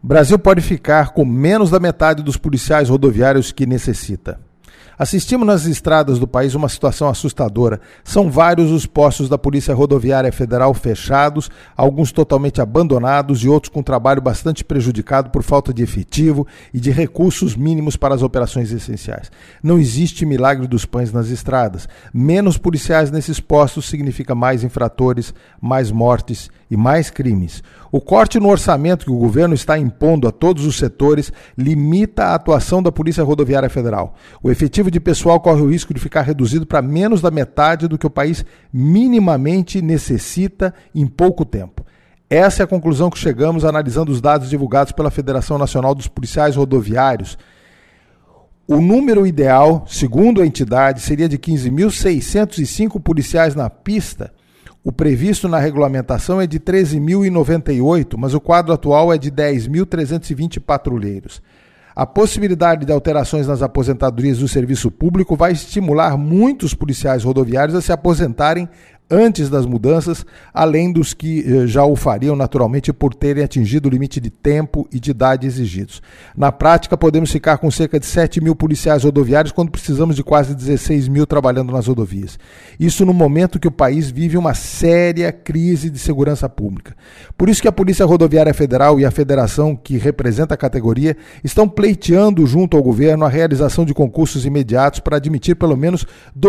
Brasil pode ficar com menos da metade dos policiais rodoviários que necessita. Assistimos nas estradas do país uma situação assustadora. São vários os postos da Polícia Rodoviária Federal fechados, alguns totalmente abandonados e outros com trabalho bastante prejudicado por falta de efetivo e de recursos mínimos para as operações essenciais. Não existe milagre dos pães nas estradas. Menos policiais nesses postos significa mais infratores, mais mortes e mais crimes. O corte no orçamento que o governo está impondo a todos os setores limita a atuação da Polícia Rodoviária Federal. O efetivo de pessoal corre o risco de ficar reduzido para menos da metade do que o país minimamente necessita em pouco tempo. Essa é a conclusão que chegamos analisando os dados divulgados pela Federação Nacional dos Policiais Rodoviários. O número ideal, segundo a entidade, seria de 15.605 policiais na pista. O previsto na regulamentação é de 13.098, mas o quadro atual é de 10.320 patrulheiros. A possibilidade de alterações nas aposentadorias do serviço público vai estimular muitos policiais rodoviários a se aposentarem antes das mudanças, além dos que já o fariam naturalmente por terem atingido o limite de tempo e de idade exigidos. Na prática, podemos ficar com cerca de 7 mil policiais rodoviários quando precisamos de quase 16 mil trabalhando nas rodovias. Isso no momento que o país vive uma séria crise de segurança pública. Por isso que a Polícia Rodoviária Federal e a federação que representa a categoria estão pleiteando junto ao governo a realização de concursos imediatos para admitir pelo menos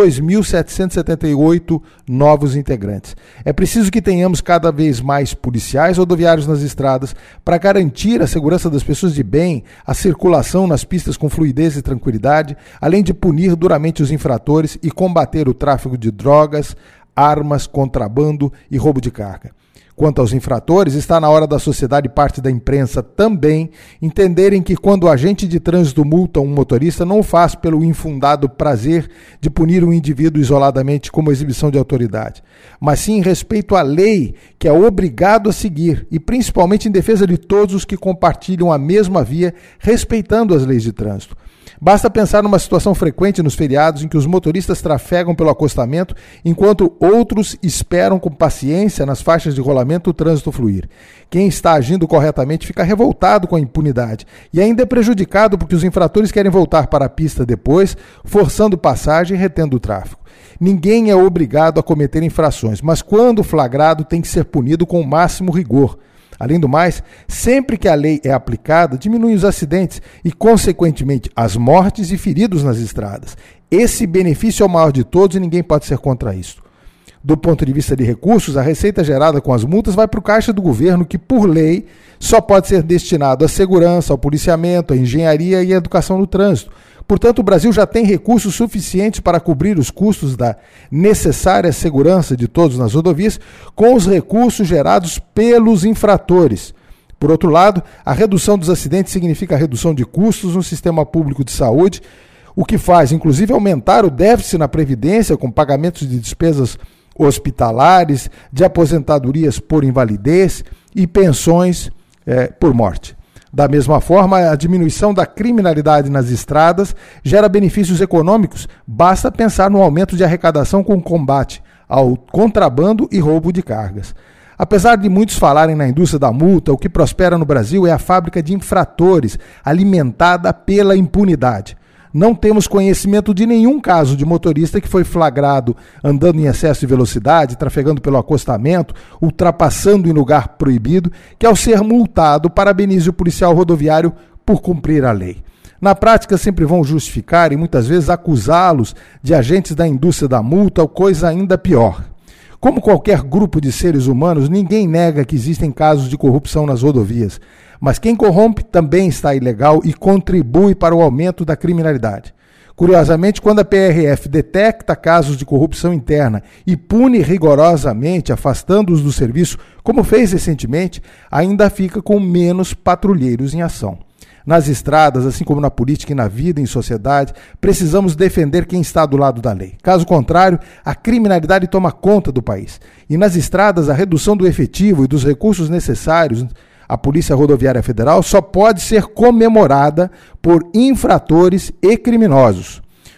2.778 novos integrantes. É preciso que tenhamos cada vez mais policiais rodoviários nas estradas para garantir a segurança das pessoas de bem, a circulação nas pistas com fluidez e tranquilidade, além de punir duramente os infratores e combater o tráfico de drogas, armas, contrabando e roubo de carga. Quanto aos infratores, está na hora da sociedade e parte da imprensa também entenderem que quando o agente de trânsito multa um motorista, não o faz pelo infundado prazer de punir um indivíduo isoladamente como exibição de autoridade, mas sim em respeito à lei que é obrigado a seguir e principalmente em defesa de todos os que compartilham a mesma via, respeitando as leis de trânsito. Basta pensar numa situação frequente nos feriados em que os motoristas trafegam pelo acostamento enquanto outros esperam com paciência nas faixas de rolamento o trânsito fluir. Quem está agindo corretamente fica revoltado com a impunidade e ainda é prejudicado porque os infratores querem voltar para a pista depois, forçando passagem e retendo o tráfego. Ninguém é obrigado a cometer infrações, mas quando flagrado tem que ser punido com o máximo rigor. Além do mais, sempre que a lei é aplicada, diminui os acidentes e, consequentemente, as mortes e feridos nas estradas. Esse benefício é o maior de todos e ninguém pode ser contra isso. Do ponto de vista de recursos, a receita gerada com as multas vai para o caixa do governo, que, por lei, só pode ser destinado à segurança, ao policiamento, à engenharia e à educação no trânsito. Portanto, o Brasil já tem recursos suficientes para cobrir os custos da necessária segurança de todos nas rodovias com os recursos gerados pelos infratores. Por outro lado, a redução dos acidentes significa a redução de custos no sistema público de saúde, o que faz, inclusive, aumentar o déficit na Previdência com pagamentos de despesas hospitalares, de aposentadorias por invalidez e pensões por morte. Da mesma forma, a diminuição da criminalidade nas estradas gera benefícios econômicos. Basta pensar no aumento de arrecadação com combate ao contrabando e roubo de cargas. Apesar de muitos falarem na indústria da multa, o que prospera no Brasil é a fábrica de infratores, alimentada pela impunidade. Não temos conhecimento de nenhum caso de motorista que foi flagrado andando em excesso de velocidade, trafegando pelo acostamento, ultrapassando em lugar proibido, que ao ser multado parabenize o policial rodoviário por cumprir a lei. Na prática, sempre vão justificar e muitas vezes acusá-los de agentes da indústria da multa ou coisa ainda pior. Como qualquer grupo de seres humanos, ninguém nega que existem casos de corrupção nas rodovias. Mas quem corrompe também está ilegal e contribui para o aumento da criminalidade. Curiosamente, quando a PRF detecta casos de corrupção interna e pune rigorosamente, afastando-os do serviço, como fez recentemente, ainda fica com menos patrulheiros em ação. Nas estradas, assim como na política e na vida em sociedade, precisamos defender quem está do lado da lei. Caso contrário, a criminalidade toma conta do país. E nas estradas, a redução do efetivo e dos recursos necessários à Polícia Rodoviária Federal só pode ser comemorada por infratores e criminosos.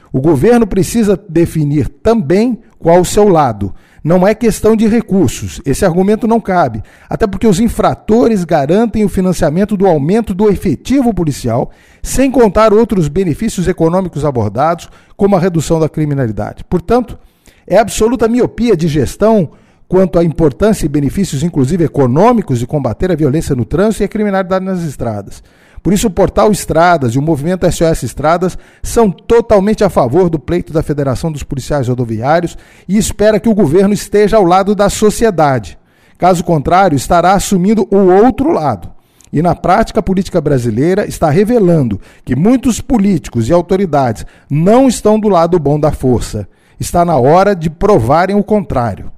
O governo precisa definir também qual o seu lado. Não é questão de recursos, esse argumento não cabe, até porque os infratores garantem o financiamento do aumento do efetivo policial, sem contar outros benefícios econômicos abordados, como a redução da criminalidade. Portanto, é absoluta miopia de gestão quanto à importância e benefícios, inclusive econômicos, de combater a violência no trânsito e a criminalidade nas estradas. Por isso, o Portal Estradas e o movimento SOS Estradas são totalmente a favor do pleito da Federação dos Policiais Rodoviários e espera que o governo esteja ao lado da sociedade. Caso contrário, estará assumindo o outro lado. E na prática, a política brasileira está revelando que muitos políticos e autoridades não estão do lado bom da força. Está na hora de provarem o contrário.